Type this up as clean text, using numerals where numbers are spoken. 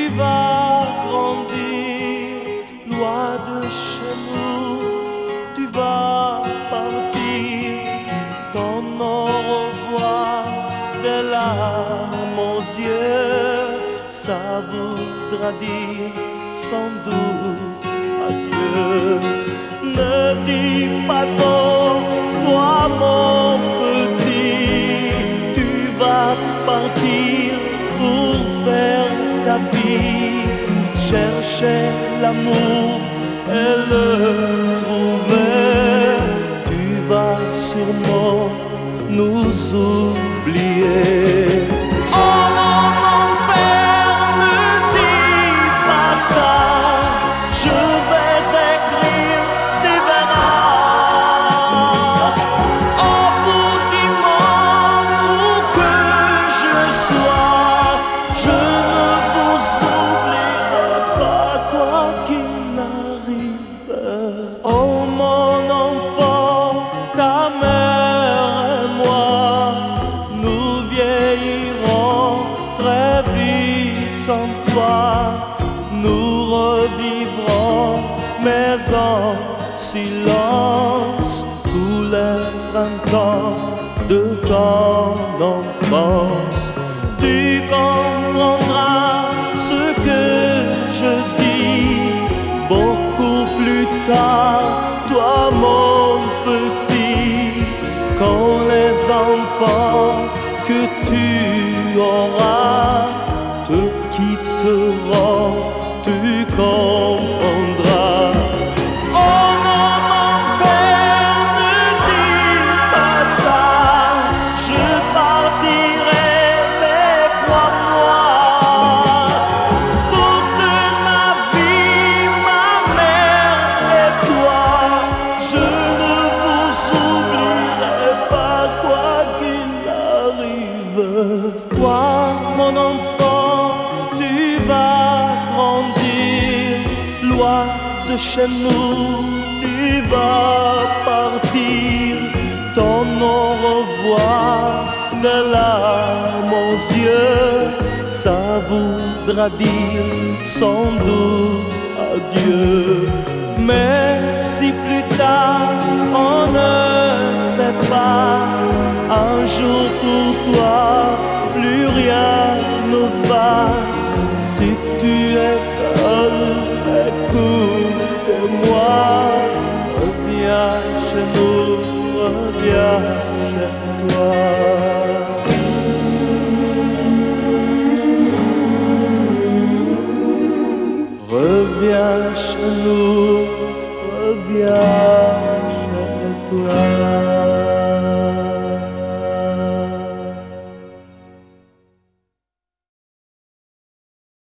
vas grandir, loin de chez nous, tu vas partir. Ton au revoir des larmes aux yeux, ça voudra dire sans doute adieu. Ne dis pas non, toi mon petit, tu vas partir pour faire ta vie, chercher l'amour et le trouver. Tu vas sûrement nous oublier. Oh non, mon père, ne dis pas ça. Je vais écrire, tu verras. Au bout du monde où que je sois, je ne vous oublierai pas quoi qu'il arrive. Oh mon enfant, ta mère et moi, nous vieillirons très vite sans toi. Nous revivrons, mais en silence, tous les printemps de ton enfance. Tu comprendras ce que je dis beaucoup plus tard, toi mon petit, quand les enfants que tu auras te quitteront, tu comprendras. Oh non, mon père, ne dis pas ça. Je partirai, mais crois-moi, toute ma vie, ma mère et toi, je ne vous oublierai pas quoi qu'il arrive. Toi, mon enfant, tu vas grandir, loin de chez nous, tu vas partir. Ton au revoir des larmes aux yeux, ça voudra dire sans doute adieu. Mais si plus tard on ne sait pas, un jour pour toi plus rien ne va. Si tu es seul, écoute-moi. Reviens chez nous, reviens chez toi. Reviens chez nous, reviens chez toi.